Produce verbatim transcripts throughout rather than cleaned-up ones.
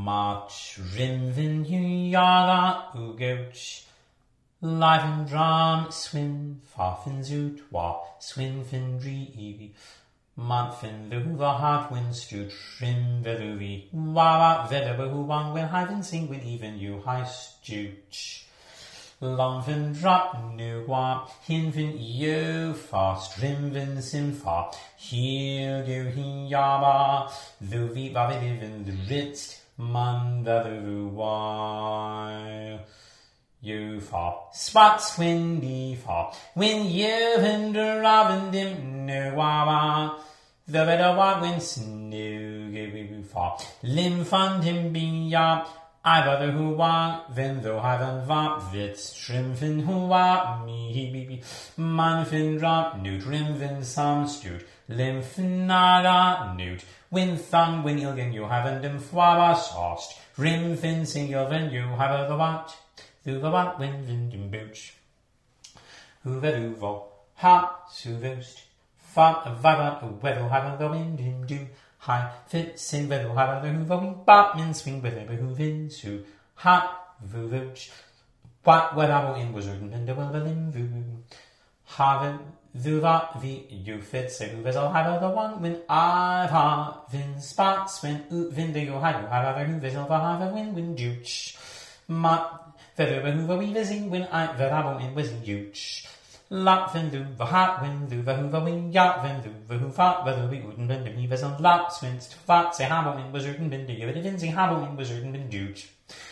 March rimvin hu yaga ugouch. Live and drum swin farfin zoot wa swin fin dri Monfin the hoover heart win stu trim veluvi Wawa vedabu wang when hiven sing with even you high stooch. Longfin drop new wa hinfin you fast rimvin sim fa Heal go hin yaba Luvi vavidivin the ritzt man veluvu while You fa spots windy fa when you hinder ravendim no wawa the better what when snow give fa lim fund him be ya I rather who want then though haven't vop vits trimfin who want me manfin drop newt rimfin some stewt limfin naga newt when thung when ilgen you haven't them fwaba sauced rimfin single then you have the what Through the what wind in booch. Hoover hoover, ha, suvest. Fat a vava, a weather have the wind in do. High fit, sing weather have the hoover wing, batman swing with every hoovin, so ha, vooch. What weather in was written and the well in voo. Have it, thuva, the you fit, say hoovers I'll have the one when I've ha, vin spots when oot vin the you have, have other hoovers I'll have a win win dooch. Ma, Feather when hoover weavers in when I verabo in was huge. Lap when do the hat when do the hoover wing yacht when do the hoover whether we wouldn't bend the weavers on laps when to flat say habo in was written been the evidence in habo in was written been huge.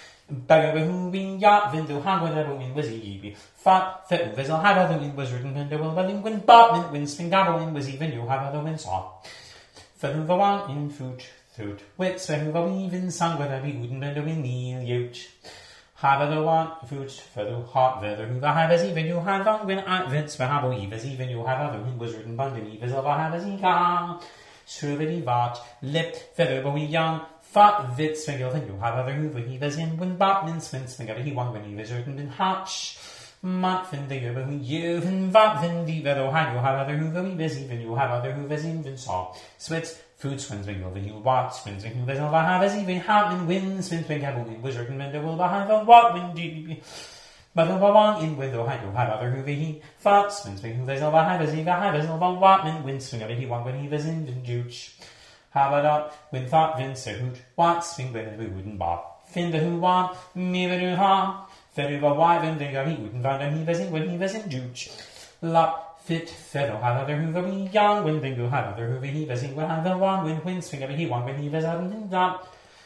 Bagger who wing yacht when do habo in in was ye fat fet weavers on habo in was written been the will but in when batman when swing habo in was even you have other when saw. Feather the one in foot throat wits when hoover weaving sung whether we wouldn't bend the wing kneel huge. Have the one food for the hot weather who the have as even you have on when I vents for habo evas even you have other was written bundle evas of a have as he got survey vat lip feather but we young fat vits for you have other hoover he was in when batman swins together he won when he was written in hatch mat fin the over who you and vat vin the vedo had you have other hoover we was even you have other hoovers in saw swits Food swins when over you what swins when you over have as even happening wind swins when gabble was written when there will have a what wind deep but over one in window had you have other hoover he fat swins when you over have as even have as over what wind swing over he one when he was in the juice have it up when thought vince a hoot what swing when we wouldn't bop fin the who want me when you ha fed over why when they got he wouldn't find him he was in when he was in juice lap Fit fellow had other hoover be young when bingo had other hoover he was in when have the one when win swing every he won when he was out and down.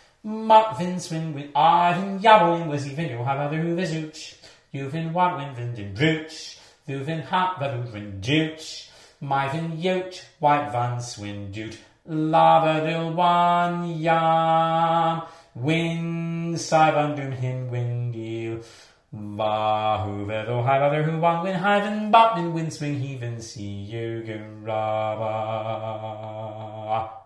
Mat vin swing with Ivan yabbling was even you have other hoover zooch. You vin what when vin din drooch. You vin hat but vin dooch. My vin yoch white van swin doot. Lava dil one yam. Win saivan doom hin win deal. Va hoover though have other who want when hiven but in wind swing heaven see you go raba.